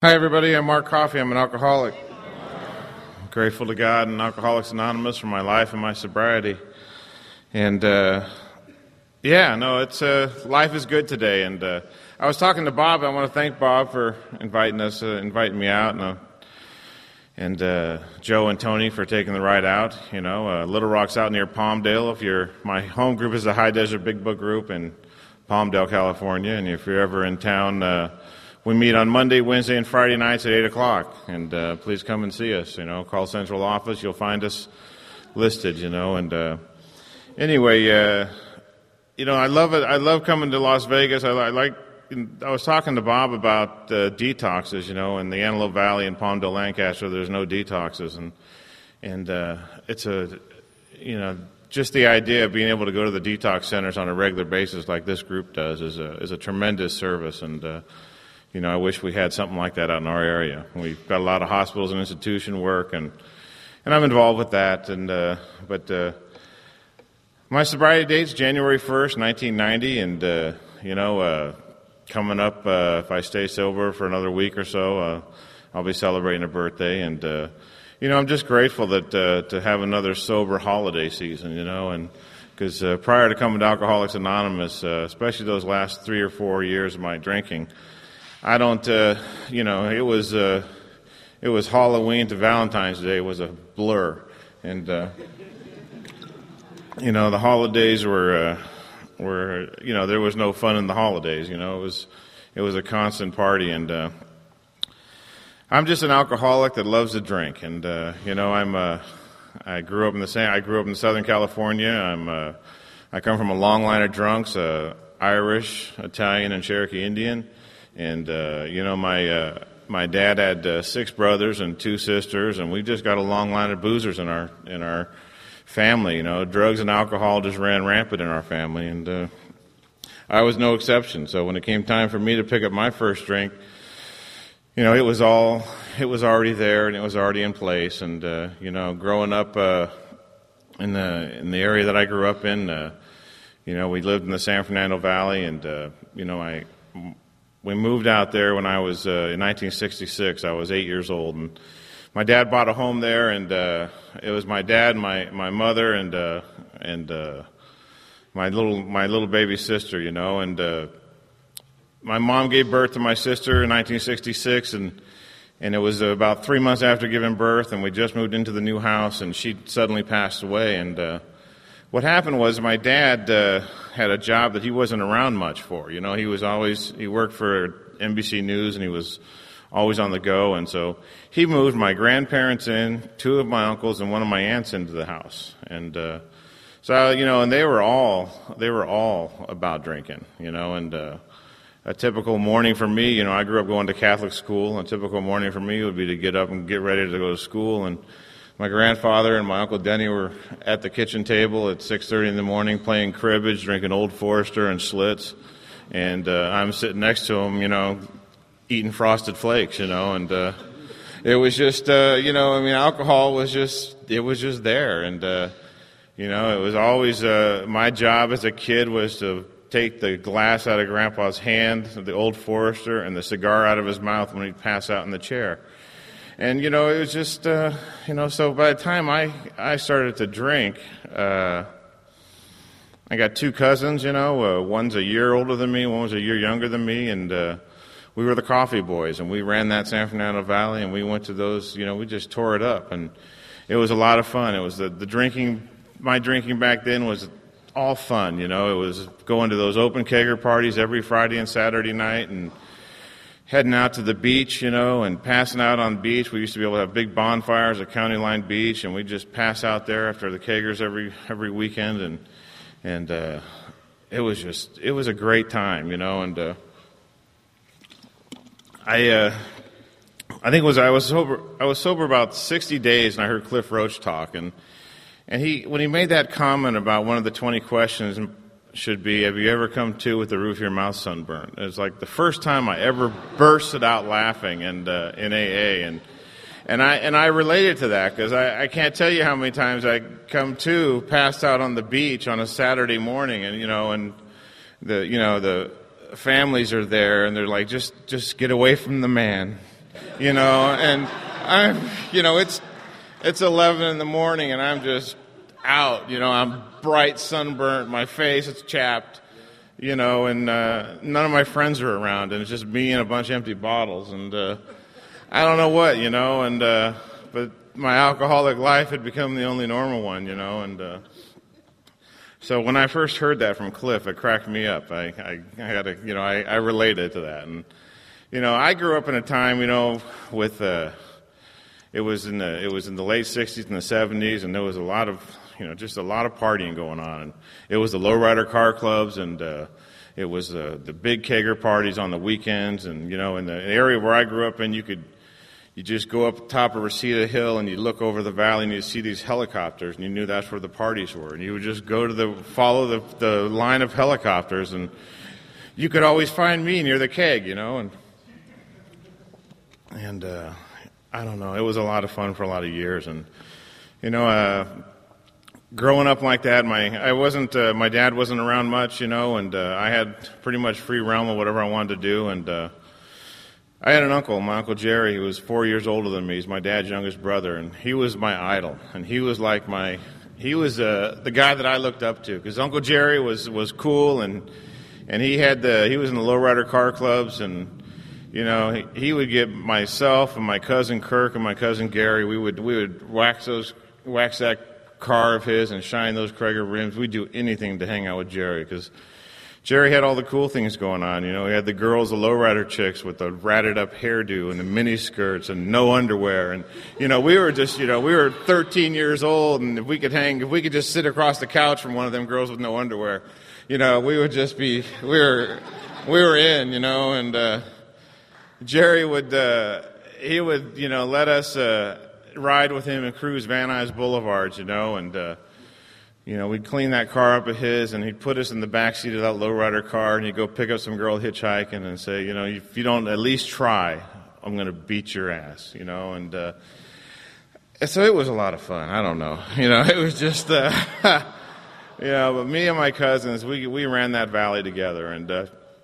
Hi, everybody. I'm Mark Coffey. I'm an alcoholic. I'm grateful to God and Alcoholics Anonymous for my life and my sobriety. And life is good today. And I was talking to Bob. I want to thank Bob for inviting me out, and Joe and Tony for taking the ride out. Little Rock's out near Palmdale. My home group is the High Desert Big Book group in Palmdale, California. And if you're ever in town, we meet on Monday, Wednesday, and Friday nights at 8 o'clock, and please come and see us. Call Central Office. You'll find us listed, Anyway, I love it. I love coming to Las Vegas. I was talking to Bob about detoxes, in the Antelope Valley and Palmdale, Lancaster, there's no detoxes, and it's just the idea of being able to go to the detox centers on a regular basis like this group does is a tremendous service, and I wish we had something like that out in our area. We've got a lot of hospitals and institution work, and I'm involved with that. But my sobriety date's January 1st, 1990, and coming up, if I stay sober for another week or so, I'll be celebrating a birthday. And I'm just grateful that to have another sober holiday season, and because prior to coming to Alcoholics Anonymous, especially those last 3 or 4 years of my drinking, I don't, it was Halloween to Valentine's Day was a blur. And, the holidays were, there was no fun in the holidays, it was a constant party. And, I'm just an alcoholic that loves to drink. And, I grew up in Southern California. I come from a long line of drunks, Irish, Italian, and Cherokee Indian. And, my dad had 6 brothers and 2 sisters, and we just got a long line of boozers in our family. Drugs and alcohol just ran rampant in our family, and I was no exception. So when it came time for me to pick up my first drink, it was already there, and it was already in place. And, growing up in the area that I grew up in, we lived in the San Fernando Valley, and, we moved out there when I was in 1966. I was 8 years old, and my dad bought a home there, and it was my dad, my mother, and my little baby sister, and my mom gave birth to my sister in 1966, and it was about 3 months after giving birth, and we just moved into the new house, and she suddenly passed away. And what happened was my dad had a job that he wasn't around much for. He worked for NBC News, and he was always on the go. And so he moved my grandparents in, 2 of my uncles, and 1 of my aunts into the house. And and they were all about drinking, and a typical morning for me, I grew up going to Catholic school. A typical morning for me would be to get up and get ready to go to school, and my grandfather and my Uncle Denny were at the kitchen table at 6:30 in the morning playing cribbage, drinking Old Forester and Schlitz. And I'm sitting next to him, eating Frosted Flakes, and it was just, alcohol was just there. And, it was always my job as a kid was to take the glass out of Grandpa's hand, the Old Forester, and the cigar out of his mouth when he'd pass out in the chair. And, it was just, so by the time I started to drink, I got 2 cousins, one's a year older than me, one was a year younger than me, and we were the Coffee Boys, and we ran that San Fernando Valley, and we went to those, we just tore it up, and it was a lot of fun. It was the drinking, my drinking back then was all fun, it was going to those open kegger parties every Friday and Saturday night, and heading out to the beach, and passing out on the beach. We used to be able to have big bonfires at County Line Beach, and we'd just pass out there after the keggers every weekend, and it was a great time, and I think I was sober about 60 days, and I heard Cliff Roach talk, and when he made that comment about one of the 20 questions should be, have you ever come to with the roof of your mouth sunburned? It was like the first time I ever bursted out laughing and in AA, and I related to that because I can't tell you how many times I come to passed out on the beach on a Saturday morning, and the families are there, and they're like, just get away from the man. and it's 11 in the morning, and I'm just out, I'm bright, sunburnt, my face is chapped, and none of my friends are around, and it's just me and a bunch of empty bottles, and I don't know what, but my alcoholic life had become the only normal one, and so when I first heard that from Cliff, it cracked me up. I had to, I related to that, and I grew up in a time, with it was in the late '60s and the '70s, and there was a lot of, just a lot of partying going on. And it was the lowrider car clubs, and it was the big kegger parties on the weekends, and in the area where I grew up in, you just go up the top of Reseda Hill and you look over the valley and you see these helicopters, and you knew that's where the parties were. And you would just follow the line of helicopters, and you could always find me near the keg, and I don't know. It was a lot of fun for a lot of years, and growing up like that, my dad wasn't around much, and I had pretty much free realm of whatever I wanted to do, and I had an uncle, my Uncle Jerry, who was 4 years older than me. He's my dad's youngest brother, and he was my idol. And he was the guy that I looked up to, because Uncle Jerry was cool, and he was in the lowrider car clubs, and he would get myself and my cousin Kirk and my cousin Gary. We would wax that car of his and shine those Krager rims. We'd do anything to hang out with Jerry, because Jerry had all the cool things going on. He had the girls, the lowrider chicks with the ratted up hairdo and the mini skirts and no underwear. And, we were just, we were 13 years old, and if we could just sit across the couch from one of them girls with no underwear, we would just be, we were in, and Jerry would, let us ride with him and cruise Van Nuys Boulevards, and we'd clean that car up of his, and he'd put us in the back seat of that lowrider car, and he'd go pick up some girl hitchhiking and say, if you don't at least try, I'm going to beat your ass, and so it was a lot of fun. I don't know, it was just, but me and my cousins, we ran that valley together, and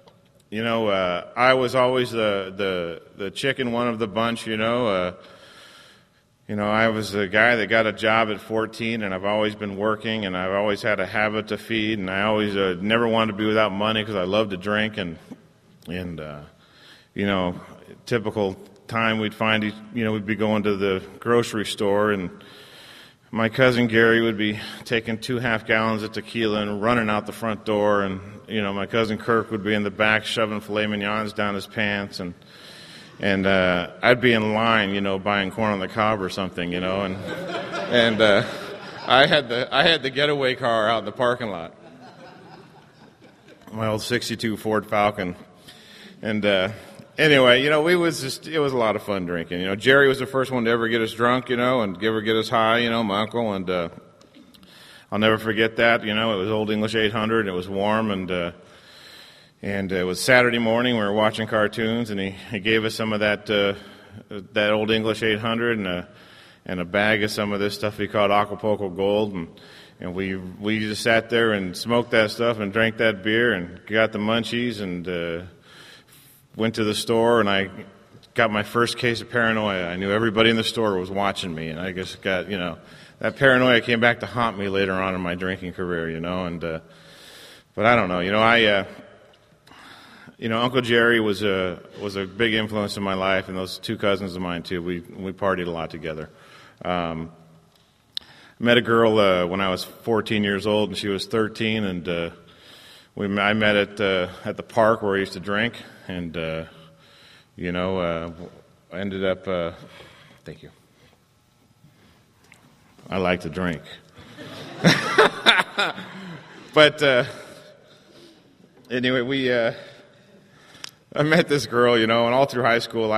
I was always the chicken one of the bunch, I was a guy that got a job at 14, and I've always been working, and I've always had a habit to feed, and I always never wanted to be without money because I love to drink, and typical time we'd find, we'd be going to the grocery store, and my cousin Gary would be taking 2 half-gallons of tequila and running out the front door, and my cousin Kirk would be in the back shoving filet mignons down his pants, and I'd be in line, buying corn on the cob or something, and I had the getaway car out in the parking lot, my old '62 Ford Falcon, and anyway, it was a lot of fun drinking. Jerry was the first one to ever get us drunk, and ever get us high, my uncle, and I'll never forget that. It was Old English 800, and it was warm, and it was Saturday morning. We were watching cartoons, and he gave us some of that Old English 800 and a bag of some of this stuff he called Acapulco Gold, and we just sat there and smoked that stuff and drank that beer and got the munchies and went to the store, and I got my first case of paranoia. I knew everybody in the store was watching me, and I just got that paranoia came back to haunt me later on in my drinking career, and but I don't know, Uncle Jerry was a big influence in my life, and those 2 cousins of mine too. We partied a lot together. I met a girl when I was 14 years old, and she was 13, and I met at the park where I used to drink, and I ended up. Thank you. I like to drink, but anyway, I met this girl, and all through high school,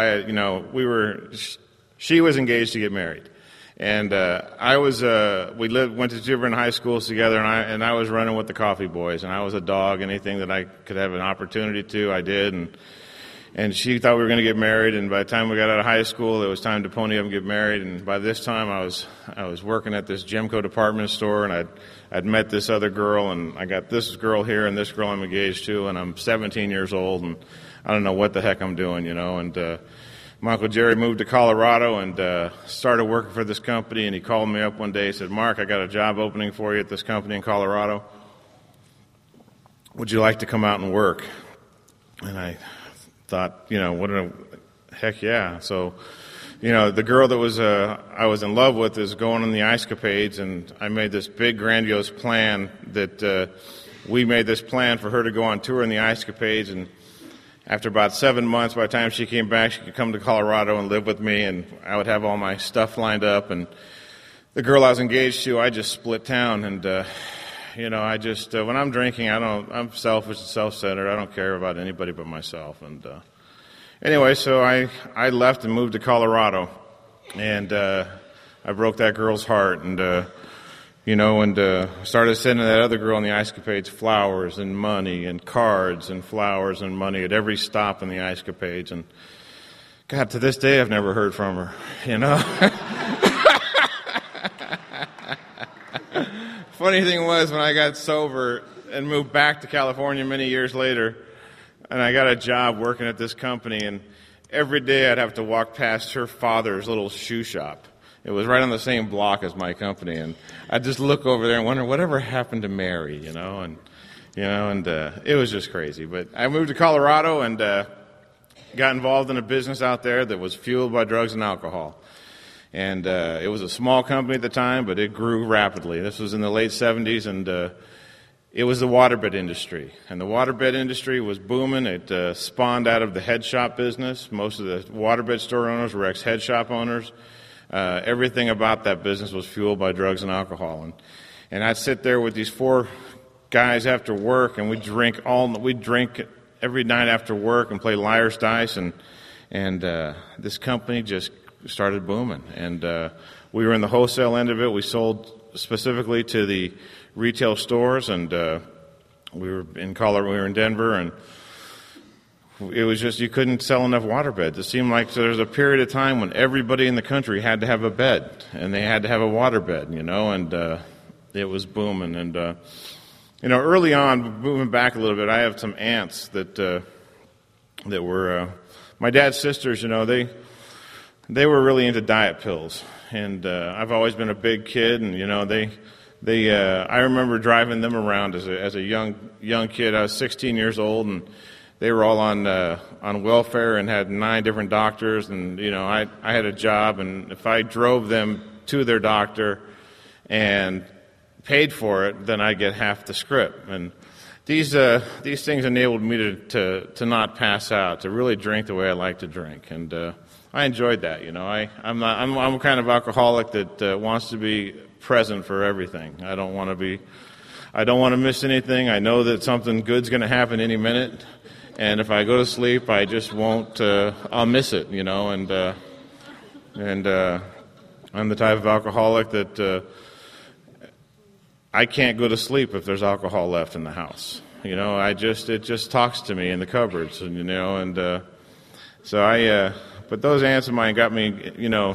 she was engaged to get married, and went to different high schools together, and I was running with the Coffee Boys, and I was a dog. Anything that I could have an opportunity to, I did, and she thought we were going to get married, and by the time we got out of high school, it was time to pony up and get married, and by this time, I was working at this Gemco department store, and I'd met this other girl, and I got this girl here, and this girl I'm engaged to, and I'm 17 years old, and I don't know what the heck I'm doing, and My Uncle Jerry moved to Colorado and started working for this company, and he called me up one day and said, "Mark, I got a job opening for you at this company in Colorado. Would you like to come out and work?" And I thought, heck yeah. So, the girl that I was in love with is going on the Ice Capades, and I made this big grandiose plan that we made this plan for her to go on tour in the Ice Capades, and after about 7 months, by the time she came back, she could come to Colorado and live with me, and I would have all my stuff lined up. And the girl I was engaged to, I just split town, and I just when I'm drinking, I'm selfish and self-centered. I don't care about anybody but myself. And anyway, so I left and moved to Colorado, and I broke that girl's heart, and started sending that other girl in the Ice Capades flowers and money and cards and flowers and money at every stop in the Ice Capades. And God, to this day, I've never heard from her, Funny thing was, when I got sober and moved back to California many years later, and I got a job working at this company, and every day I'd have to walk past her father's little shoe shop. It was right on the same block as my company, and I'd just look over there and wonder whatever happened to Mary, and it was just crazy. But I moved to Colorado and got involved in a business out there that was fueled by drugs and alcohol. And it was a small company at the time, but it grew rapidly. This was in the late 70s, and it was the waterbed industry. And the waterbed industry was booming. It spawned out of the head shop business. Most of the waterbed store owners were ex-head shop owners. Everything about that business was fueled by drugs and alcohol. And I'd sit there with these 4 guys after work, and we'd drink every night after work and play liar's dice, and this company just started booming. And we were in the wholesale end of it. We sold specifically to the retail stores, and we were in Colorado, we were in Denver, and it was just, you couldn't sell enough waterbeds. It seemed like there was a period of time when everybody in the country had to have a bed, and they had to have a waterbed, and it was booming. And early on, moving back a little bit, I have some aunts that were my dad's sisters. They were really into diet pills, and I've always been a big kid, and I remember driving them around as a young kid. I was 16 years old, and they were all on welfare and had 9 different doctors, and I had a job, and if I drove them to their doctor and paid for it, then I'd get half the script. And these things enabled me to not pass out, to really drink the way I like to drink, and I enjoyed that. I'm a kind of alcoholic that wants to be present for everything. I don't want to miss anything. I know that something good's going to happen any minute, and if I go to sleep, I just won't. I'll miss it. And I'm the type of alcoholic that I can't go to sleep if there's alcohol left in the house. It just talks to me in the cupboards, and so but those aunts of mine got me,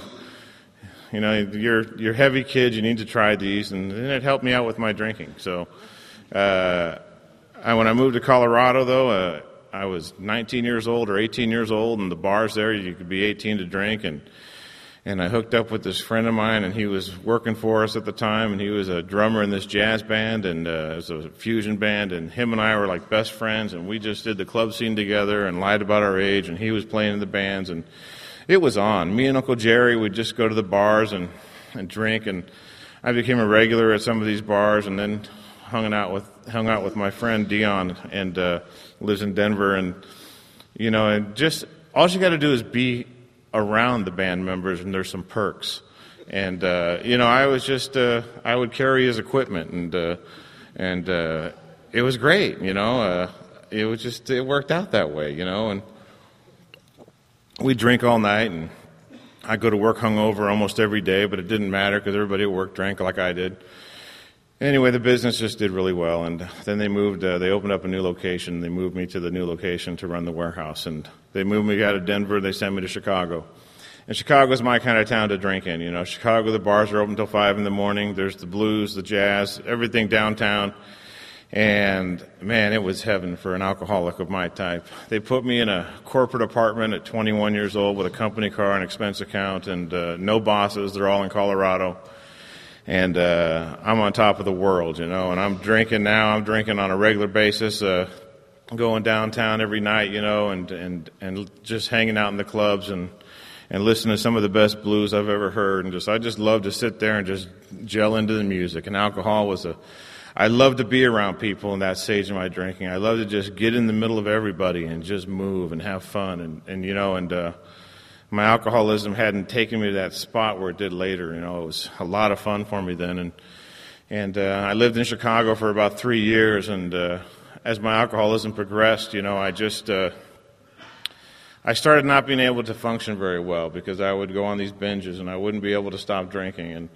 you're heavy kid, you need to try these, and it helped me out with my drinking. So when I moved to Colorado, though, I was 19 years old or 18 years old, and the bars there, you could be 18 to drink, and I hooked up with this friend of mine, and he was working for us at the time, and he was a drummer in this jazz band, and it was a fusion band, and him and I were like best friends, and we just did the club scene together and lied about our age, and he was playing in the bands, and it was on. Me and Uncle Jerry would just go to the bars and drink, and I became a regular at some of these bars, and then hung out with my friend Dion, and lives in Denver, and and just all you got to do is be around the band members, and there's some perks. And I was just I would carry his equipment, and it was great. It worked out that way. And we'd drink all night, and I'd go to work hungover almost every day, but it didn't matter because everybody at work drank like I did. Anyway, the business just did really well, and then they moved. They opened up a new location. They moved me to the new location to run the warehouse, and they moved me out of Denver. They sent me to Chicago, and Chicago's my kind of town to drink in. Chicago, the bars are open till 5 in the morning. There's the blues, the jazz, everything downtown, And man, it was heaven for an alcoholic of my type. They put me in a corporate apartment at 21 years old with a company car and expense account and no bosses. They're all in Colorado. And I'm on top of the world, and I'm drinking now. I'm drinking on a regular basis, going downtown every night, and just hanging out in the clubs and listening to some of the best blues I've ever heard. And I just love to sit there and just gel into the music. And alcohol I love to be around people in that stage of my drinking. I love to just get in the middle of everybody and just move and have fun. And my alcoholism hadn't taken me to that spot where it did later. It was a lot of fun for me then. And I lived in Chicago for about 3 years. And as my alcoholism progressed, I started not being able to function very well because I would go on these binges and I wouldn't be able to stop drinking. And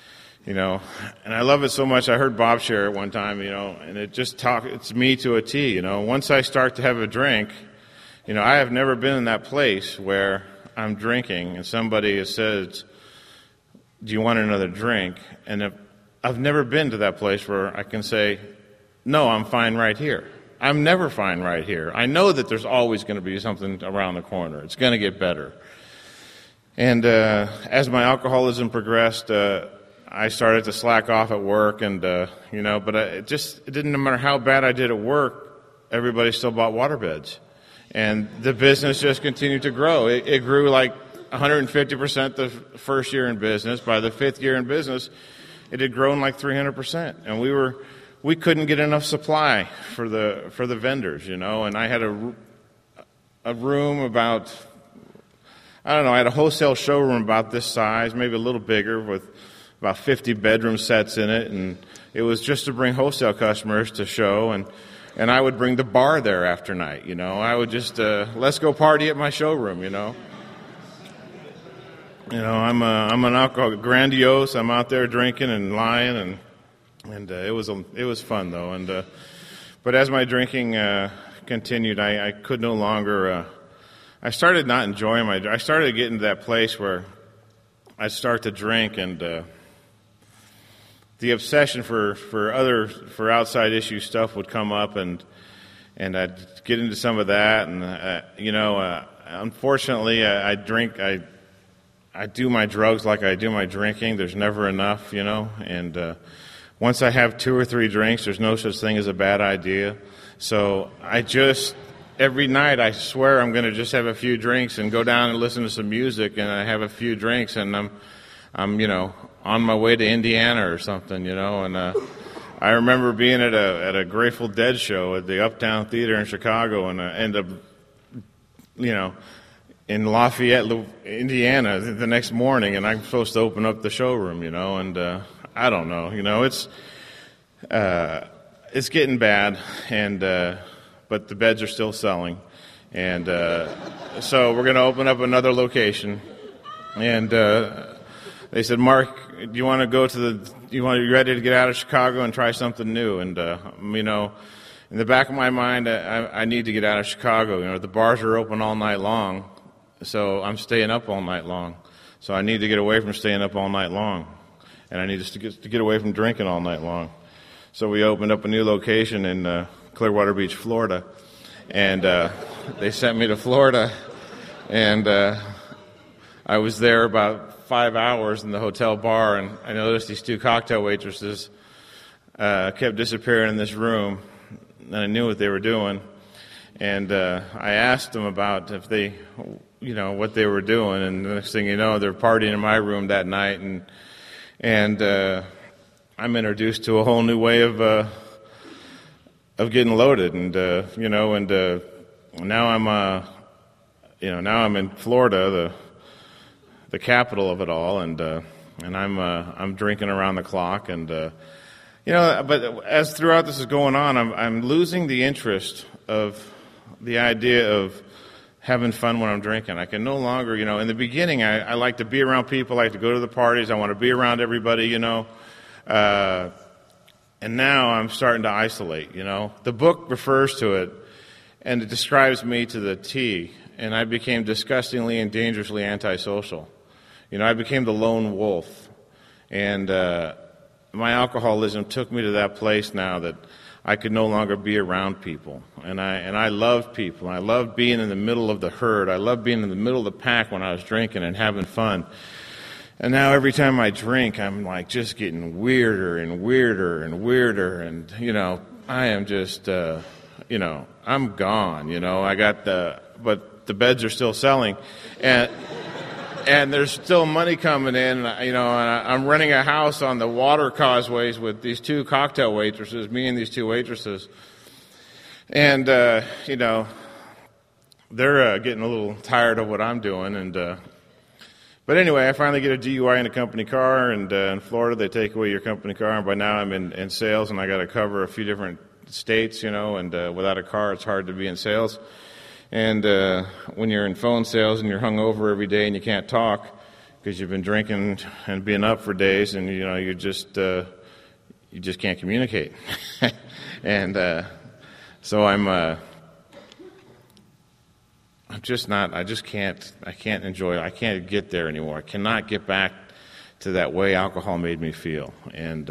I love it so much. I heard Bob share it one time, and it's me to a T. Once I start to have a drink, I have never been in that place where I'm drinking and somebody says, "Do you want another drink?" And I've never been to that place where I can say, "No, I'm fine right here." I'm never fine right here. I know that there's always going to be something around the corner. It's going to get better. And as my alcoholism progressed, I started to slack off at work, and but it didn't matter how bad I did at work. Everybody still bought waterbeds, and the business just continued to grow. It grew like 150% the first year in business. By the fifth year in business, it had grown like 300%, and we couldn't get enough supply for the vendors, And I had a room about, I had a wholesale showroom about this size, maybe a little bigger, with about 50 bedroom sets in it, and it was just to bring wholesale customers to show, and I would bring the bar there after night, I would just, let's go party at my showroom, I'm an alcoholic, grandiose. I'm out there drinking and lying, and it was fun though, but as my drinking continued, I could no longer. I started not enjoying I started getting to that place where I'd start to drink, and the obsession for outside issue stuff would come up, and I'd get into some of that, and unfortunately, I drink. I do my drugs like I do my drinking. There's never enough, and once I have 2 or 3 drinks, there's no such thing as a bad idea. So every night I swear I'm going to just have a few drinks and go down and listen to some music, and I have a few drinks, and I'm on my way to Indiana or something, and I remember being at a Grateful Dead show at the Uptown Theater in Chicago, and I end up, in Lafayette, Indiana the next morning, and I'm supposed to open up the showroom, and I don't know, it's getting bad, and but the beds are still selling, and so we're going to open up another location, and they said, "Mark, do you want to go you ready to get out of Chicago and try something new?" And in the back of my mind, I need to get out of Chicago. The bars are open all night long, so I'm staying up all night long. So I need to get away from staying up all night long, and I need to get away from drinking all night long. So we opened up a new location in Clearwater Beach, Florida, and they sent me to Florida, and I was there about 5 hours in the hotel bar, and I noticed these 2 cocktail waitresses kept disappearing in this room, and I knew what they were doing, and I asked them about if they, what they were doing, and the next thing you know, they're partying in my room that night, and I'm introduced to a whole new way of getting loaded, and now I'm in Florida, the capital of it all, and I'm drinking around the clock, and but as throughout this is going on, I'm losing the interest of the idea of having fun when I'm drinking. I can no longer, in the beginning, I like to be around people, I like to go to the parties, I want to be around everybody, and now I'm starting to isolate. The book refers to it, and it describes me to the T, and I became disgustingly and dangerously antisocial. I became the lone wolf, and my alcoholism took me to that place now that I could no longer be around people. And I loved people. I loved being in the middle of the herd. I loved being in the middle of the pack when I was drinking and having fun. And now every time I drink, I'm like just getting weirder and weirder and weirder. And, I am just, I'm gone, but the beds are still selling. And there's still money coming in, and I'm renting a house on the water causeways with these two cocktail waitresses, me and these two waitresses. And, they're getting a little tired of what I'm doing. But anyway, I finally get a DUI in a company car, and in Florida they take away your company car, and by now I'm in sales, and I got to cover a few different states, and without a car it's hard to be in sales. And when you're in phone sales and you're hungover every day and you can't talk because you've been drinking and being up for days, and you just can't communicate. And so I can't enjoy it. I can't get there anymore. I cannot get back to that way alcohol made me feel. And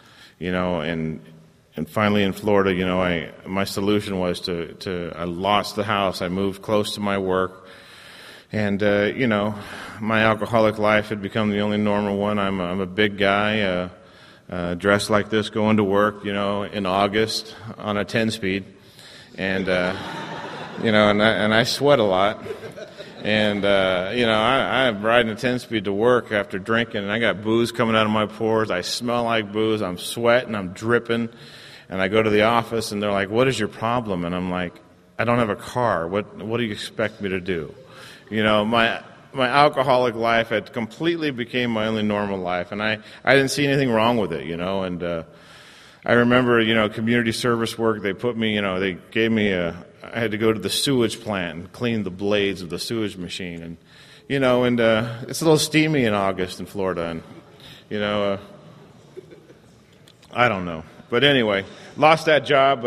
and finally in Florida, my solution was I lost the house. I moved close to my work. And, my alcoholic life had become the only normal one. I'm a big guy, dressed like this, going to work, in August on a 10-speed. And, and I sweat a lot. And, I'm riding a 10-speed to work after drinking, and I got booze coming out of my pores. I smell like booze. I'm sweating. I'm dripping. And I go to the office, and they're like, "What is your problem?" And I'm like, "I don't have a car. What do you expect me to do?" My alcoholic life had completely became my only normal life, and I didn't see anything wrong with it, And I remember, community service work. They put me, they gave me I had to go to the sewage plant and clean the blades of the sewage machine, and it's a little steamy in August in Florida, and I don't know. But anyway, lost that job,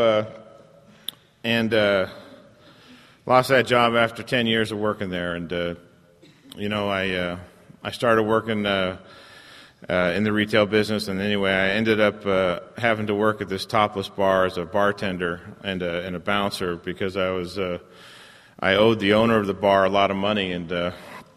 lost that job after 10 years of working there. And, I started working in the retail business. And anyway, I ended up having to work at this Topless bar as a bartender and a bouncer because I owed the owner of the bar a lot of money. And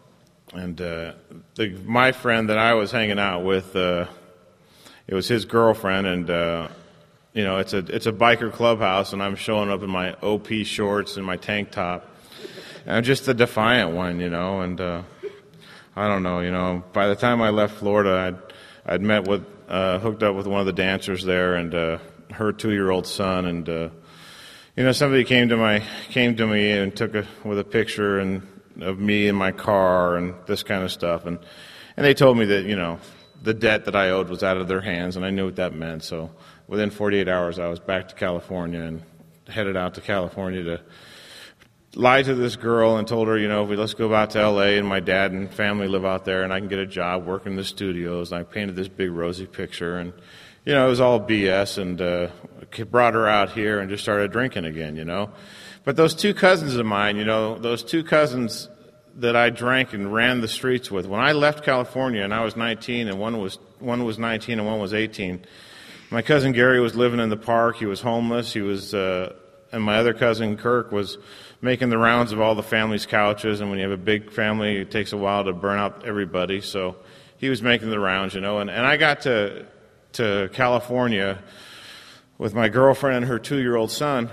my friend that I was hanging out with, it was his girlfriend, and it's a biker clubhouse, and I'm showing up in my OP shorts and my tank top, and I'm just a defiant one, and I don't know, by the time I left Florida, I'd hooked up with one of the dancers there, and her 2-year-old son, and somebody came to me and took with a picture of me in my car and this kind of stuff, and they told me that the debt that I owed was out of their hands, and I knew what that meant. So within 48 hours, I was back to California and headed out to California to lie to this girl and told her, let's go out to L.A. and my dad and family live out there, and I can get a job working in the studios. And I painted this big rosy picture, and it was all BS. And brought her out here and just started drinking again. But those two cousins of mine, those two cousins that I drank and ran the streets with. When I left California and I was 19 and one was 19 and one was 18, my cousin Gary was living in the park. He was homeless. He was, and my other cousin Kirk was making the rounds of all the family's couches. And when you have a big family, it takes a while to burn out everybody. So he was making the rounds, and I got to California with my girlfriend and her 2-year-old son.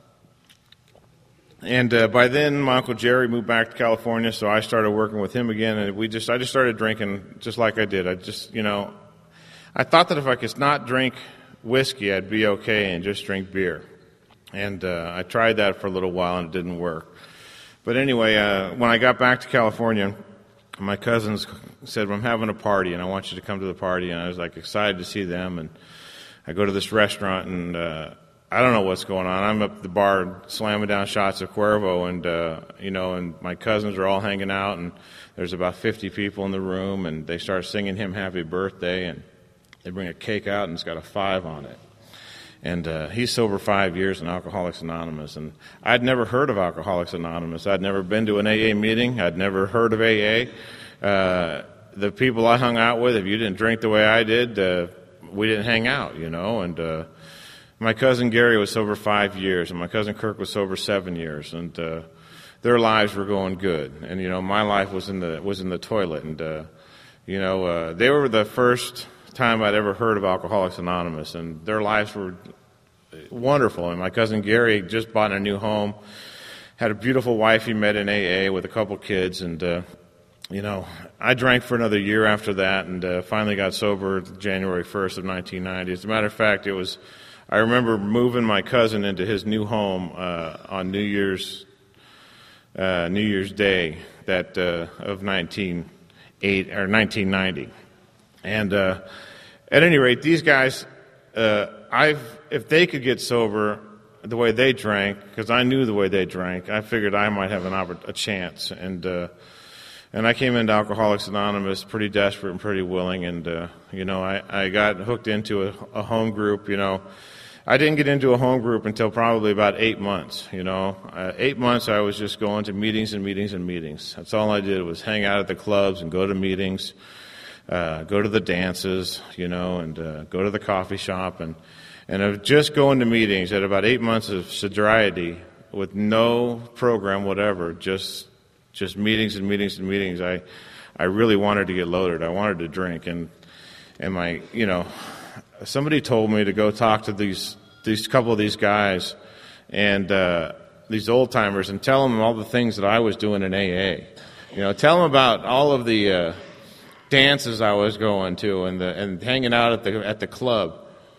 And by then, my Uncle Jerry moved back to California, so I started working with him again, and I just started drinking just like I did. I thought that if I could not drink whiskey, I'd be okay and just drink beer. And I tried that for a little while, and it didn't work. But anyway, when I got back to California, my cousins said, "Well, I'm having a party, and I want you to come to the party." And I was excited to see them, and I go to this restaurant, and I don't know what's going on. I'm up at the bar slamming down shots of Cuervo, and and my cousins are all hanging out, and there's about 50 people in the room, and they start singing him happy birthday, and they bring a cake out, and it's got a 5 on it. And he's sober 5 years in Alcoholics Anonymous, and I'd never heard of Alcoholics Anonymous. I'd never been to an AA meeting. I'd never heard of AA. The people I hung out with, if you didn't drink the way I did, we didn't hang out, and my cousin Gary was sober 5 years, and my cousin Kirk was sober 7 years, and their lives were going good. And my life was in the toilet, and they were the first time I'd ever heard of Alcoholics Anonymous, and their lives were wonderful. And my cousin Gary just bought a new home, had a beautiful wife he met in AA with a couple kids, and I drank for another year after that, and finally got sober January 1st of 1990. As a matter of fact, I remember moving my cousin into his new home on New Year's Day of 1990. And at any rate, these guys, if they could get sober the way they drank, because I knew the way they drank, I figured I might have a chance. And I came into Alcoholics Anonymous pretty desperate and pretty willing, and I got hooked into a home group. I didn't get into a home group until probably about 8 months. 8 months I was just going to meetings and meetings and meetings. That's all I did was hang out at the clubs and go to meetings, go to the dances, and go to the coffee shop, and of just going to meetings. At about 8 months of sobriety, with no program, whatever, just meetings and meetings and meetings. I really wanted to get loaded. I wanted to drink, and somebody told me to go talk to these couple of these guys and these old timers and tell them all the things that I was doing in AA. Tell them about all of the dances I was going to and hanging out at the club.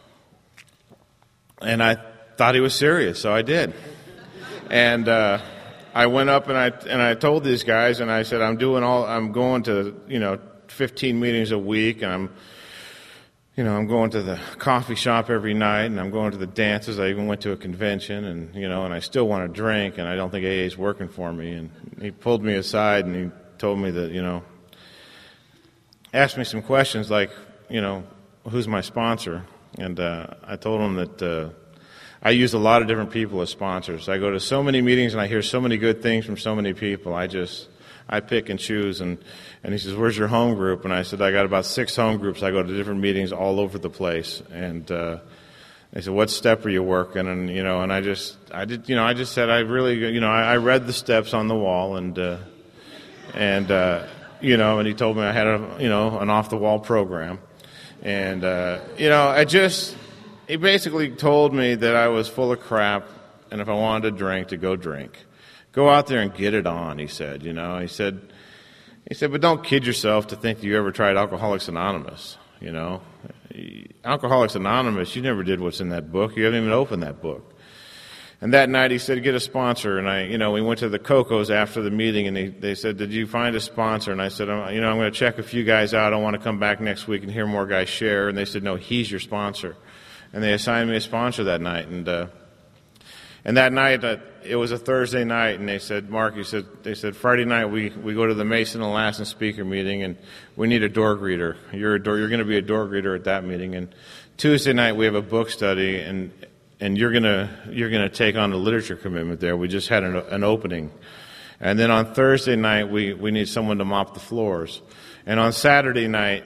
And I thought he was serious, so I did. And I went up and I told these guys, and I said, I'm going to 15 meetings a week, and I'm going to the coffee shop every night, and I'm going to the dances. I even went to a convention, and and I still want to drink, and I don't think AA is working for me. And he pulled me aside and he told me that asked me some questions like who's my sponsor, and I told him that I use a lot of different people as sponsors. I go to so many meetings and I hear so many good things from so many people. I pick and choose. And he says, "Where's your home group?" And I said, "I got about 6 home groups. I go to different meetings all over the place." And they said, "What step are you working?" And and I just said I really I read the steps on the wall, and and he told me I had an off the wall program, and he basically told me that I was full of crap, and if I wanted to drink, to go drink. Go out there and get it on, he said. He said, but don't kid yourself to think that you ever tried Alcoholics Anonymous. Alcoholics Anonymous, you never did what's in that book. You haven't even opened that book. And that night he said, get a sponsor. And we went to the Cocos after the meeting, and they said, did you find a sponsor? And I said, I'm going to check a few guys out. I want to come back next week and hear more guys share. And they said, no, he's your sponsor. And they assigned me a sponsor that night. And that night, it was a Thursday night, and they said, Mark, they said, Friday night we go to the Mason and Lassen speaker meeting, and we need a door greeter. You're going to be a door greeter at that meeting. And Tuesday night we have a book study, and you're going to take on the literature commitment there. We just had an opening. And then on Thursday night we need someone to mop the floors. And on Saturday night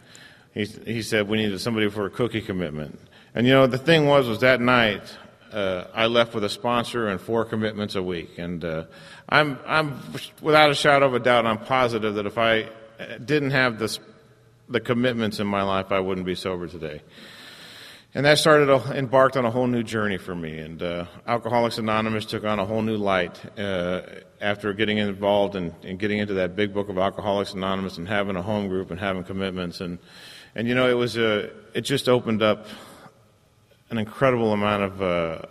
he said we needed somebody for a cookie commitment. And the thing was that night I left with a sponsor and 4 commitments a week. And I'm without a shadow of a doubt, I'm positive that if I didn't have the commitments in my life, I wouldn't be sober today. And that embarked on a whole new journey for me. And Alcoholics Anonymous took on a whole new light after getting involved and getting into that big book of Alcoholics Anonymous and having a home group and having commitments. And it just opened up an incredible amount of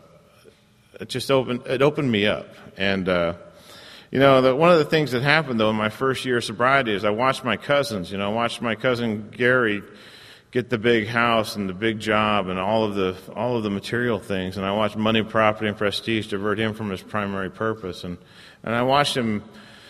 it opened me up. And one of the things that happened though in my first year of sobriety is I watched my cousins. I watched my cousin Gary get the big house and the big job and all of the material things, and I watched money, property, and prestige divert him from his primary purpose, and I watched him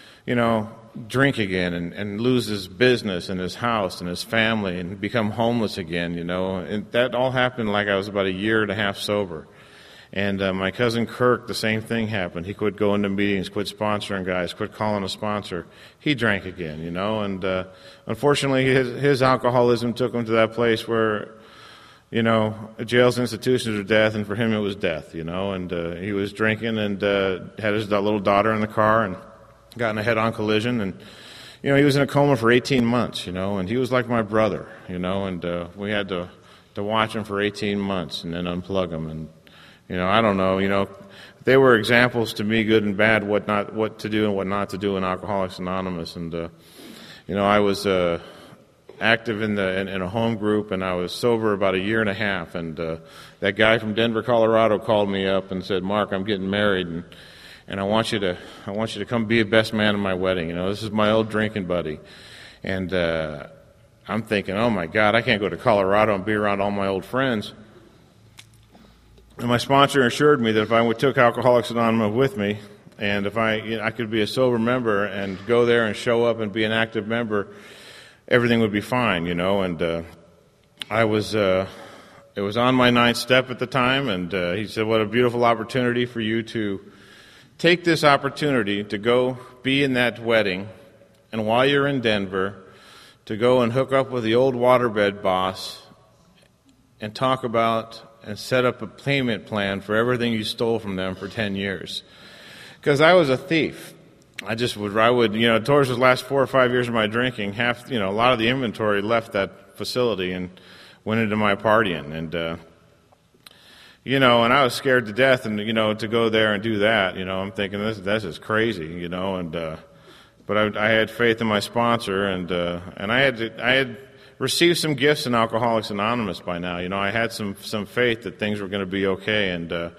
drink again and lose his business and his house and his family and become homeless again, and that all happened like I was about a year and a half sober. And my cousin Kirk, the same thing happened. He quit going to meetings, quit sponsoring guys, quit calling a sponsor. He drank again, and unfortunately his alcoholism took him to that place where jails, institutions of death, and for him it was death, and he was drinking and had his little daughter in the car and got in a head-on collision, and, he was in a coma for 18 months, and he was like my brother, and we had to watch him for 18 months and then unplug him, and, I don't know, they were examples to me, good and bad, what to do and what not to do in Alcoholics Anonymous, and, I was active in a home group, and I was sober about a year and a half, and that guy from Denver, Colorado called me up and said, "Mark, I'm getting married, and I want you to come be a best man in my wedding. This is my old drinking buddy." And I'm thinking, oh my God, I can't go to Colorado and be around all my old friends. And my sponsor assured me that if I took Alcoholics Anonymous with me, and if I could be a sober member and go there and show up and be an active member, everything would be fine, and it was on my 9th step at the time, and he said, "What a beautiful opportunity for you to take this opportunity to go be in that wedding, and while you're in Denver, to go and hook up with the old waterbed boss and talk about and set up a payment plan for everything you stole from them for 10 years. Because I was a thief. I would, towards the last 4 or 5 years of my drinking, a lot of the inventory left that facility and went into my partying. And, and I was scared to death, and, to go there and do that, I'm thinking this is crazy, but I had faith in my sponsor, and I had received some gifts in Alcoholics Anonymous by now. I had some faith that things were going to be okay, and,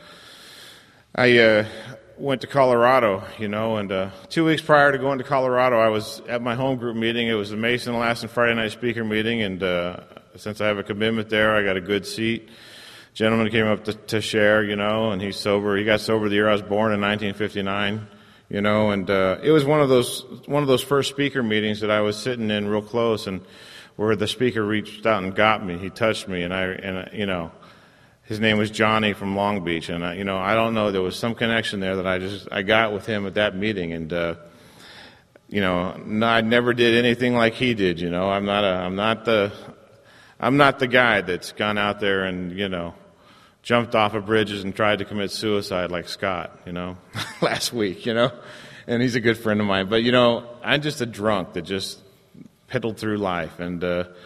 I went to Colorado, and 2 weeks prior to going to Colorado, I was at my home group meeting. It was the Mason Lassen Friday night speaker meeting, and since I have a commitment there, I got a good seat. Gentleman came up to share, and he's sober. He got sober the year I was born in 1959, and it was one of those first speaker meetings that I was sitting in real close, and where the speaker reached out and got me. He touched me, and his name was Johnny from Long Beach, and I don't know, there was some connection there that I got with him at that meeting, and I never did anything like he did. I'm not the guy that's gone out there and jumped off of bridges and tried to commit suicide like Scott, last week, and he's a good friend of mine, but I'm just a drunk that just piddled through life, and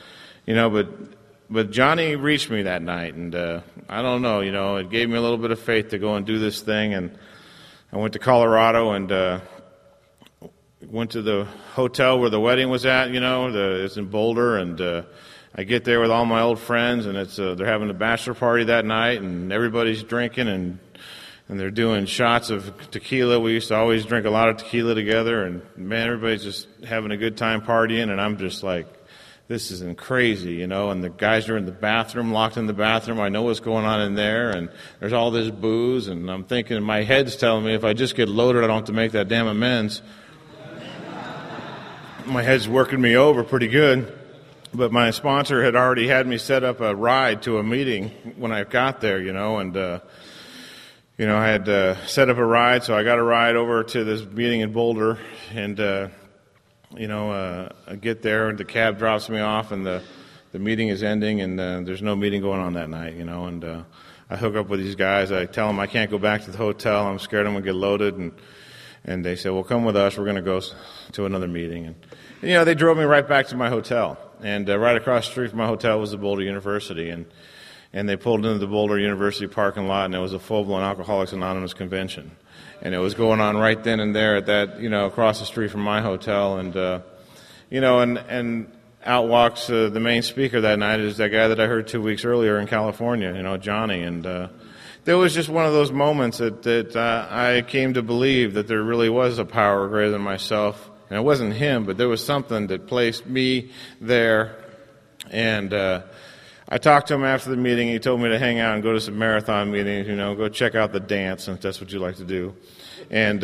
But Johnny reached me that night, and I don't know, it gave me a little bit of faith to go and do this thing, and I went to Colorado and went to the hotel where the wedding was at, it's in Boulder, and I get there with all my old friends, and they're having a bachelor party that night, and everybody's drinking, and they're doing shots of tequila. We used to always drink a lot of tequila together, and man, everybody's just having a good time partying, and I'm just like, this isn't crazy, and the guys are in the bathroom, locked in the bathroom. I know what's going on in there, and there's all this booze, and I'm thinking, my head's telling me if I just get loaded, I don't have to make that damn amends. My head's working me over pretty good, but my sponsor had already had me set up a ride to a meeting when I got there, and I had set up a ride, so I got a ride over to this meeting in Boulder, and I get there, and the cab drops me off, and the meeting is ending, and there's no meeting going on that night, and I hook up with these guys. I tell them I can't go back to the hotel. I'm scared I'm going to get loaded, and they say, well, come with us. We're going to go to another meeting. And they drove me right back to my hotel, and right across the street from my hotel was the Boulder University, and they pulled into the Boulder University parking lot, and it was a full-blown Alcoholics Anonymous convention. And it was going on right then and there at that, across the street from my hotel. And, and out walks the main speaker that night is that guy that I heard 2 weeks earlier in California, Johnny. And there was just one of those moments that I came to believe that there really was a power greater than myself. And it wasn't him, but there was something that placed me there. And I talked to him after the meeting. He told me to hang out and go to some marathon meetings, go check out the dance, if that's what you like to do. And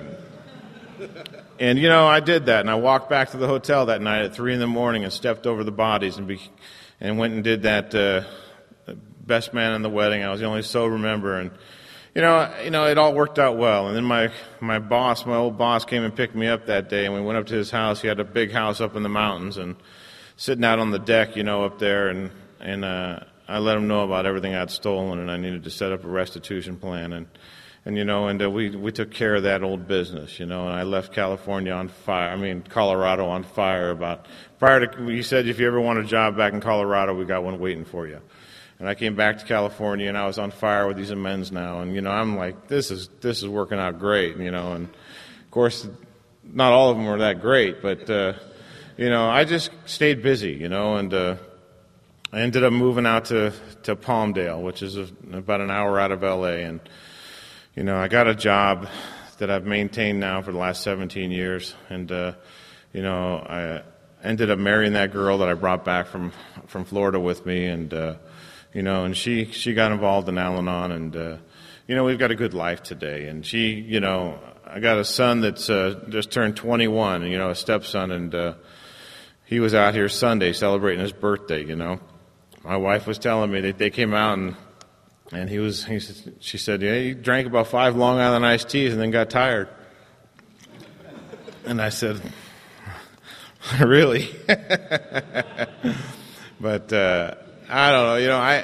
I did that, and I walked back to the hotel that night at 3 a.m. and stepped over the bodies and went and did that best man in the wedding. I was the only sober member, and it all worked out well. And then my old boss came and picked me up that day, and we went up to his house. He had a big house up in the mountains, and sitting out on the deck, up there, and I let them know about everything I'd stolen, and I needed to set up a restitution plan, and we took care of that old business, and I left Colorado on fire prior to, he said, if you ever want a job back in Colorado, we got one waiting for you. And I came back to California, and I was on fire with these amends now, and I'm like, this is working out great, and of course, not all of them were that great, but I just stayed busy, and I ended up moving out to Palmdale, which is about an hour out of L.A., and I got a job that I've maintained now for the last 17 years, and I ended up marrying that girl that I brought back from Florida with me, and and she got involved in Al-Anon, and we've got a good life today. And I got a son that's just turned 21, a stepson, and he was out here Sunday celebrating his birthday. My wife was telling me that they came out and she said, yeah, he drank about 5 Long Island iced teas and then got tired. And I said, really? But I don't know.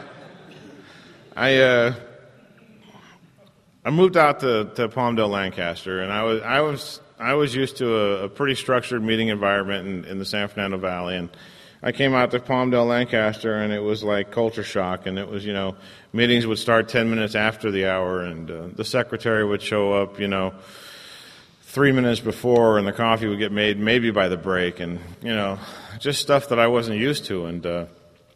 I moved out to Palmdale, Lancaster, and I was used to a pretty structured meeting environment in the San Fernando Valley, and I came out to Palmdale, Lancaster, and it was like culture shock, and it was, meetings would start 10 minutes after the hour, and the secretary would show up, 3 minutes before, and the coffee would get made maybe by the break, and, just stuff that I wasn't used to, and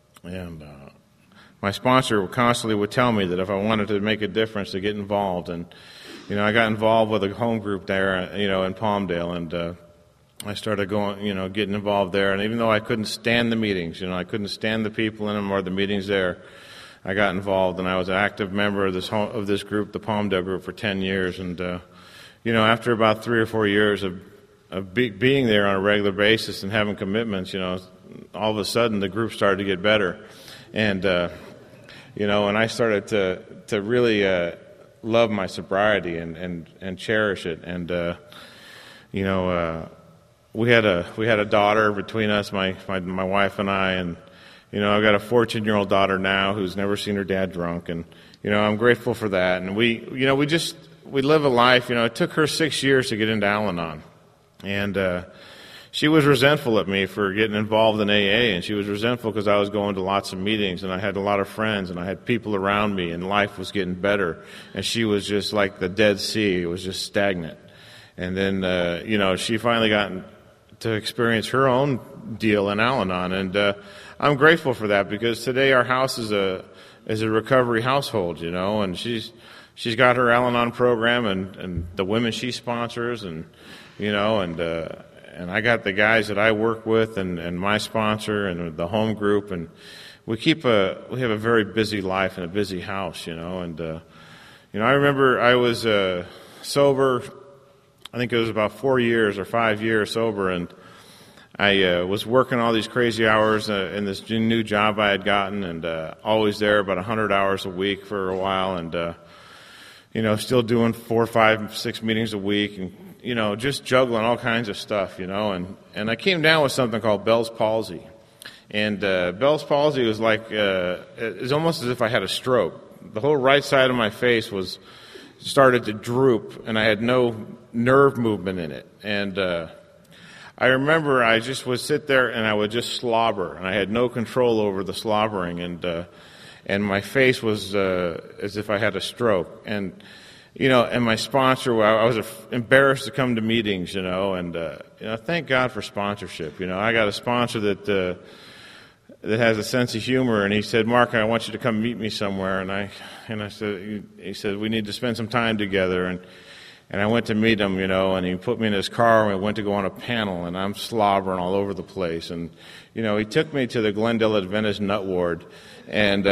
my sponsor constantly would tell me that if I wanted to make a difference, to get involved, and, I got involved with a home group there, in Palmdale, and I started going, getting involved there, and even though I couldn't stand the meetings, I couldn't stand the people in them or the meetings there, I got involved, and I was an active member of this group, the Palmdale group, for 10 years, and after about 3 or 4 years of being there on a regular basis and having commitments, all of a sudden the group started to get better, and and I started to really love my sobriety and cherish it, and we had a daughter between us, my wife and I, and I've got a 14-year-old daughter now who's never seen her dad drunk, and I'm grateful for that. And we live a life. It took her 6 years to get into Al-Anon, and she was resentful at me for getting involved in AA, and she was resentful because I was going to lots of meetings, and I had a lot of friends, and I had people around me, and life was getting better, and she was just like the Dead Sea. It was just stagnant. And then she finally got to experience her own deal in Al-Anon, and I'm grateful for that, because today our house is a recovery household, and she's got her Al-Anon program and the women she sponsors, and and I got the guys that I work with and my sponsor and the home group, and we have a very busy life and a busy house, and I remember I was sober. I think it was about 4 years or 5 years sober, and I was working all these crazy hours in this new job I had gotten, and always there about 100 hours a week for a while, and still doing 4, 5, 6 meetings a week, and just juggling all kinds of stuff, and I came down with something called Bell's palsy, and Bell's palsy was like it's almost as if I had a stroke. The whole right side of my face started to droop, and I had no nerve movement in it. And I remember I just would sit there and I would just slobber, and I had no control over the slobbering, and my face was as if I had a stroke. And and my sponsor, I was embarrassed to come to meetings, and thank God for sponsorship. I got a sponsor that has a sense of humor, and he said, "Mark, I want you to come meet me somewhere." And I said, he said, "We need to spend some time together." And I went to meet him, and he put me in his car, and we went to go on a panel, and I'm slobbering all over the place. And he took me to the Glendale Adventist Nut Ward, and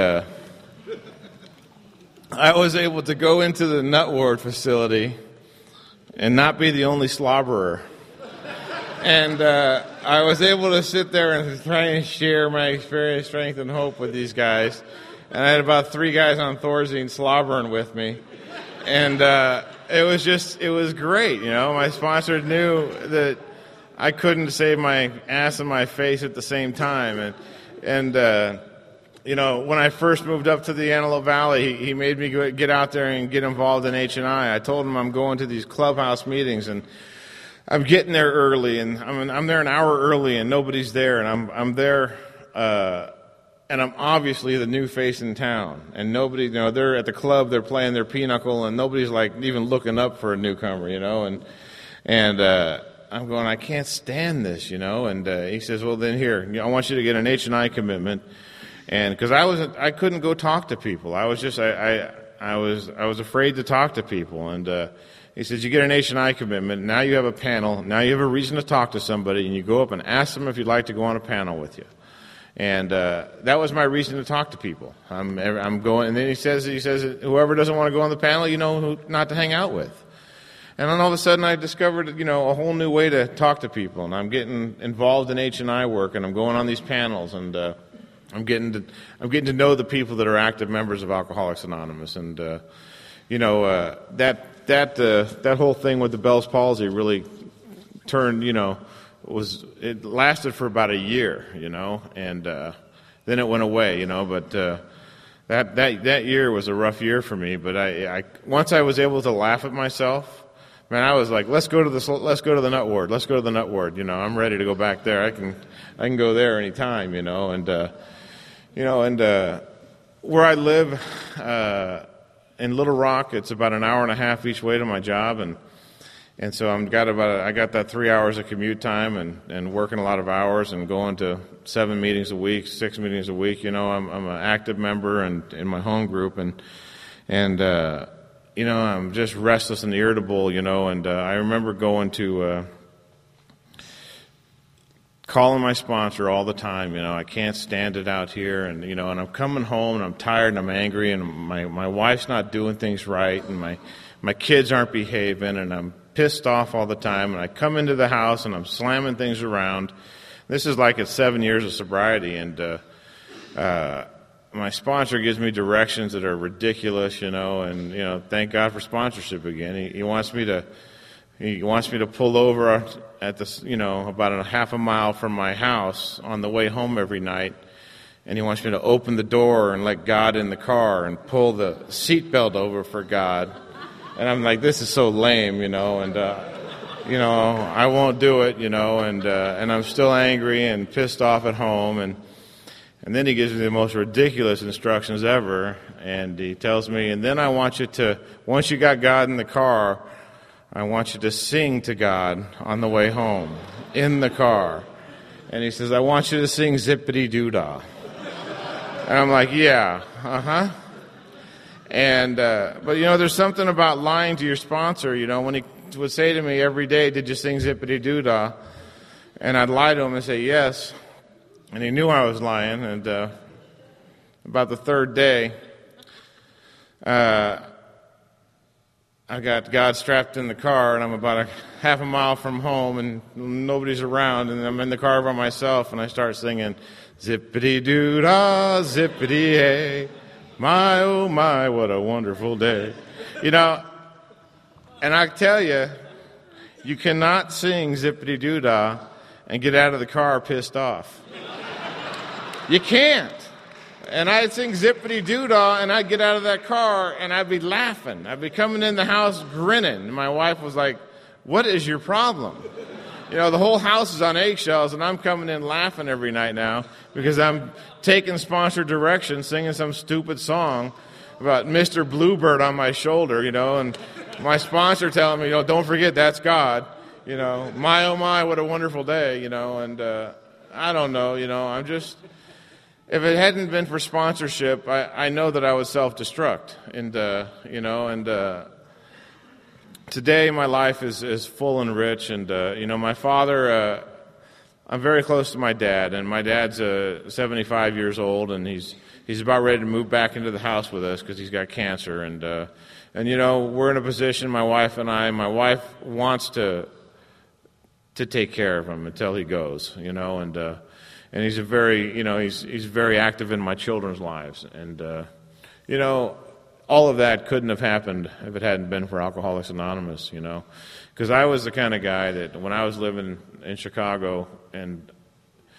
I was able to go into the Nut Ward facility and not be the only slobberer. And I was able to sit there and try and share my experience, strength, and hope with these guys. And I had about 3 guys on Thorazine slobbering with me. And it was great, My sponsor knew that I couldn't save my ass and my face at the same time. And when I first moved up to the Antelope Valley, he made me get out there and get involved in H&I. I told him I'm going to these clubhouse meetings, and I'm getting there early, and I'm there an hour early, and nobody's there, and I'm there, and I'm obviously the new face in town, and nobody, they're at the club, they're playing their pinochle, and nobody's like even looking up for a newcomer, and I'm going, I can't stand this, and he says, well, then here, I want you to get an H&I commitment, and because I couldn't go talk to people, I was afraid to talk to people, and he says, you get an H&I commitment, now you have a panel, now you have a reason to talk to somebody, and you go up and ask them if you'd like to go on a panel with you. And that was my reason to talk to people. I'm going, and then he says, whoever doesn't want to go on the panel, you know who not to hang out with. And then all of a sudden I discovered, a whole new way to talk to people, and I'm getting involved in H&I work, and I'm going on these panels, and I'm getting to know the people that are active members of Alcoholics Anonymous, and that whole thing with the Bell's palsy really turned, it lasted for about a year, and then it went away, but that year was a rough year for me. But I once I was able to laugh at myself, man, I was like, let's go to the nut ward, I'm ready to go back there. I can go there anytime, and where I live in Little Rock, it's about an hour and a half each way to my job, and so I got that 3 hours of commute time and working a lot of hours and going to 7 meetings a week, 6 meetings a week. I'm an active member and in my home group, and I'm just restless and irritable, and I remember going to calling my sponsor all the time. I can't stand it out here, and and I'm coming home and I'm tired and I'm angry, and my wife's not doing things right, and my kids aren't behaving, and I'm pissed off all the time, and I come into the house and I'm slamming things around. This is like at 7 years of sobriety, and my sponsor gives me directions that are ridiculous, and thank God for sponsorship again. He wants me to pull over at this, about a half a mile from my house on the way home every night, and he wants me to open the door and let God in the car and pull the seatbelt over for God. And I'm like, this is so lame, and I won't do it, and I'm still angry and pissed off at home, and then he gives me the most ridiculous instructions ever, and he tells me, and then I want you to, once you got God in the car, I want you to sing to God on the way home, in the car. And he says, I want you to sing Zippity-Doo-Dah. And I'm like, yeah, uh-huh. And, but there's something about lying to your sponsor, when he would say to me every day, did you sing Zippity-Doo-Dah? And I'd lie to him and say, yes. And he knew I was lying, and, about the third day, I got God strapped in the car, and I'm about a half a mile from home, and nobody's around, and I'm in the car by myself, and I start singing, Zippity-Doo-Dah, Zippity-Hey. My, oh my, what a wonderful day. And I tell you, you cannot sing Zippity-Doo-Dah and get out of the car pissed off. You can't. And I'd sing Zippity-Doo-Dah, and I'd get out of that car, and I'd be laughing. I'd be coming in the house grinning. And my wife was like, what is your problem? The whole house is on eggshells, and I'm coming in laughing every night now because I'm taking sponsor direction, singing some stupid song about Mr. Bluebird on my shoulder, and my sponsor telling me, don't forget that's God, my, oh my, what a wonderful day, and I don't know, I'm just, if it hadn't been for sponsorship, I know that I would self-destruct, and today my life is full and rich, and my father, I'm very close to my dad, and my dad's 75 years old, and he's about ready to move back into the house with us because he's got cancer, and we're in a position, my wife wants to take care of him until he goes, and he's he's very active in my children's lives, and all of that couldn't have happened if it hadn't been for Alcoholics Anonymous, because I was the kind of guy that when I was living in Chicago, and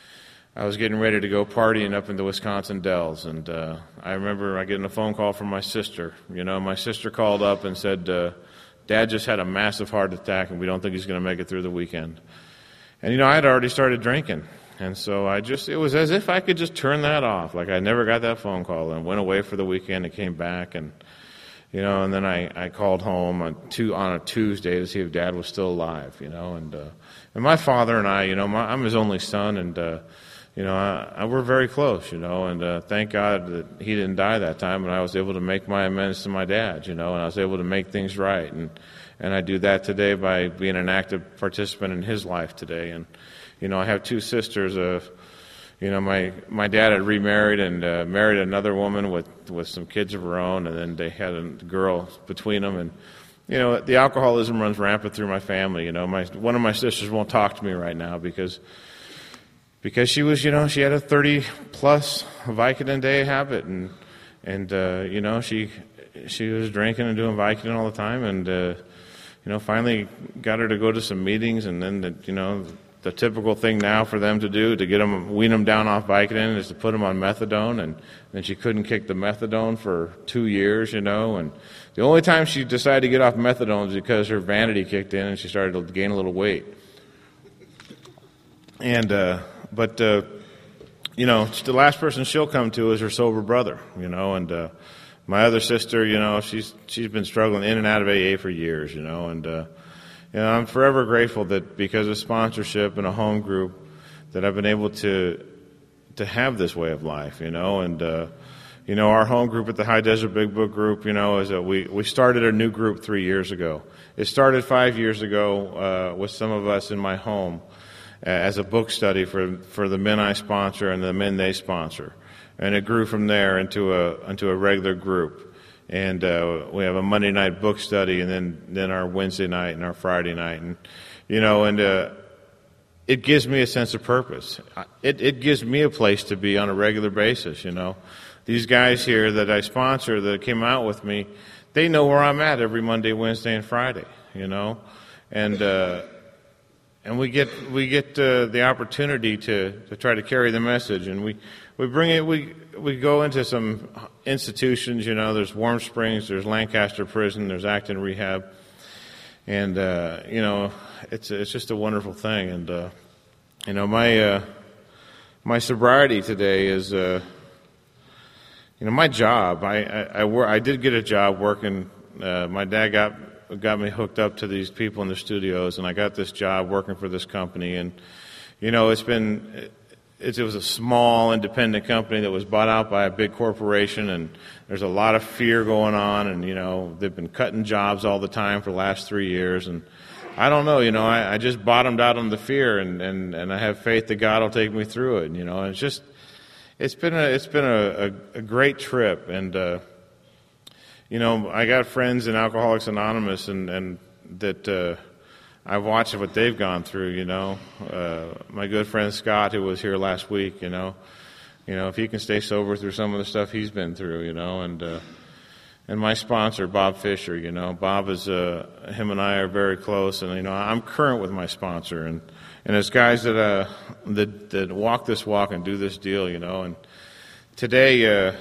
I was getting ready to go partying up in the Wisconsin Dells, and I remember getting a phone call from my sister. My sister called up and said, Dad just had a massive heart attack, and we don't think he's going to make it through the weekend. And, I had already started drinking. And so it was as if I could just turn that off. Like I never got that phone call, and went away for the weekend and came back. And, and then I called home on a Tuesday to see if Dad was still alive, and my father and I'm his only son, and, we're very close, and thank God that he didn't die that time, and I was able to make my amends to my dad, and I was able to make things right. And I do that today by being an active participant in his life today. And, I have two sisters. My dad had remarried and married another woman with some kids of her own, and then they had a girl between them. And, the alcoholism runs rampant through my family. One of my sisters won't talk to me right now because she was, she had a 30-plus Vicodin a day habit, and she was drinking and doing Vicodin all the time, and finally got her to go to some meetings, and then the typical thing now for them to do to wean them down off Vicodin is to put them on methadone, and then she couldn't kick the methadone for 2 years, and the only time she decided to get off methadone was because her vanity kicked in and she started to gain a little weight. And but the last person she'll come to is her sober brother, and my other sister, she's been struggling in and out of AA for years, and I'm forever grateful that because of sponsorship and a home group that I've been able to have this way of life, and our home group at the High Desert Big Book Group, is that we started a new group 3 years ago. It started 5 years ago with some of us in my home as a book study for the men I sponsor and the men they sponsor. And it grew from there into a regular group. And we have a Monday night book study, and then our Wednesday night and our Friday night. And, it gives me a sense of purpose. It gives me a place to be on a regular basis, These guys here that I sponsor that came out with me, they know where I'm at every Monday, Wednesday, and Friday, And we get the opportunity to try to carry the message, and we bring it. We go into some institutions. There's Warm Springs, there's Lancaster Prison, there's Acton Rehab, and it's just a wonderful thing. And my sobriety today is my job. I did get a job working. My dad got me hooked up to these people in the studios, and I got this job working for this company. And it was a small independent company that was bought out by a big corporation, and there's a lot of fear going on, and they've been cutting jobs all the time for the last 3 years, and I don't know, I just bottomed out on the fear, and I have faith that God will take me through it. And it's been a great trip, and I got friends in Alcoholics Anonymous, and that I've watched what they've gone through. My good friend Scott, who was here last week, if he can stay sober through some of the stuff he's been through, and my sponsor Bob Fisher, Bob is him and I are very close, and I'm current with my sponsor, and it's guys that walk this walk and do this deal, and today,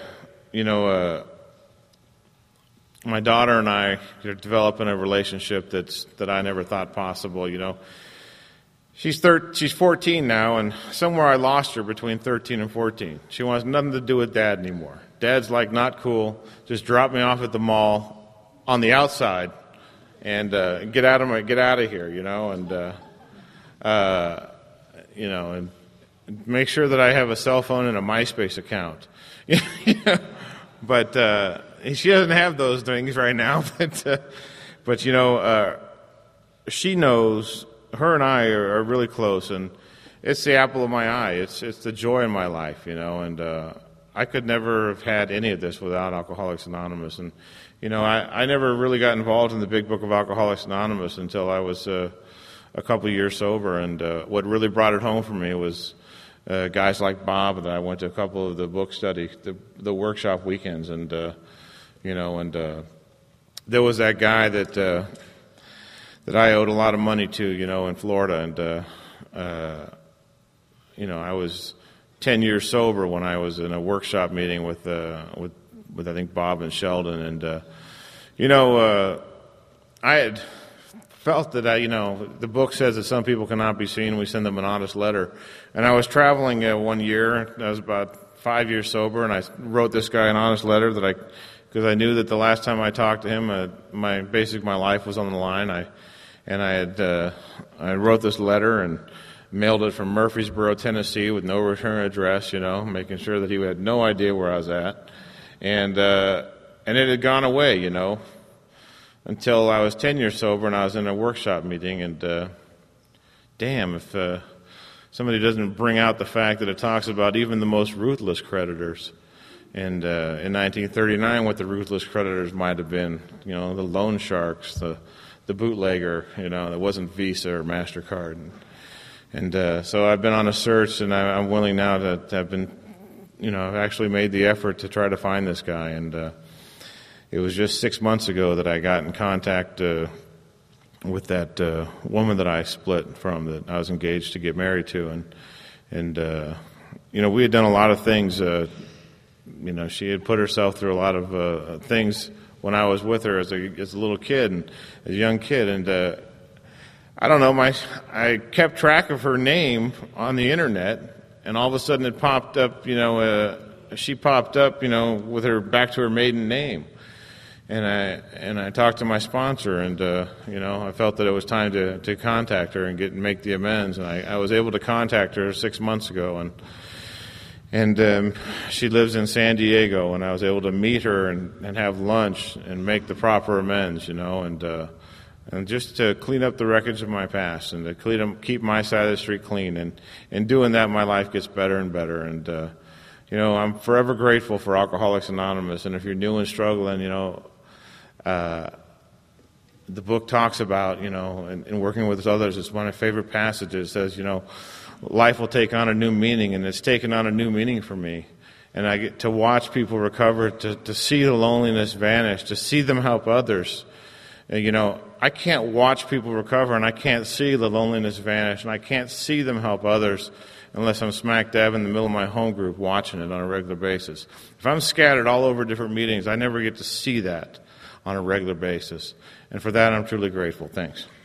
my daughter and I are developing a relationship that I never thought possible. She's 14 now, and somewhere I lost her between 13 and 14. She wants nothing to do with Dad anymore. Dad's like, not cool. Just drop me off at the mall on the outside, and get out of here, and make sure that I have a cell phone and a MySpace account. But she doesn't have those things right now. But she knows. Her and I are really close, and it's the apple of my eye. It's the joy in my life, and I could never have had any of this without Alcoholics Anonymous. And I never really got involved in the big book of Alcoholics Anonymous until I was a couple of years sober. And what really brought it home for me was guys like Bob, that I went to a couple of the book study, the workshop weekends, and there was that guy that I owed a lot of money to, in Florida, and I was 10 years sober when I was in a workshop meeting with I think Bob and Sheldon, and I had felt that the book says that some people cannot be seen. We send them an honest letter, and I was traveling one year. I was about 5 years sober, and I wrote this guy an honest letter because I knew that the last time I talked to him, my life was on the line. I wrote this letter and mailed it from Murfreesboro, Tennessee, with no return address. Making sure that he had no idea where I was at, and it had gone away. Until I was 10 years sober and I was in a workshop meeting, and damn, if somebody doesn't bring out the fact that it talks about even the most ruthless creditors, and in 1939 what the ruthless creditors might have been, the loan sharks, the bootlegger, that wasn't Visa or MasterCard. And so I've been on a search, and I'm willing now to have been, I've actually made the effort to try to find this guy, and it was just 6 months ago that I got in contact with that woman that I split from, that I was engaged to get married to, and we had done a lot of things. She had put herself through a lot of things when I was with her as a little kid and as a young kid, and I don't know, I kept track of her name on the internet, and all of a sudden it popped up. She popped up, with her back to her maiden name. And I talked to my sponsor, and I felt that it was time to contact her and make the amends. And I was able to contact her 6 months ago, and she lives in San Diego, and I was able to meet her and have lunch and make the proper amends, and just to clean up the wreckage of my past and to keep my side of the street clean. And in doing that, my life gets better and better. And I'm forever grateful for Alcoholics Anonymous. And if you're new and struggling, the book talks about, in working with others, it's one of my favorite passages. It says, life will take on a new meaning, and it's taken on a new meaning for me. And I get to watch people recover, to see the loneliness vanish, to see them help others. And, I can't watch people recover, and I can't see the loneliness vanish, and I can't see them help others unless I'm smack dab in the middle of my home group watching it on a regular basis. If I'm scattered all over different meetings, I never get to see that on a regular basis. And for that, I'm truly grateful. Thanks.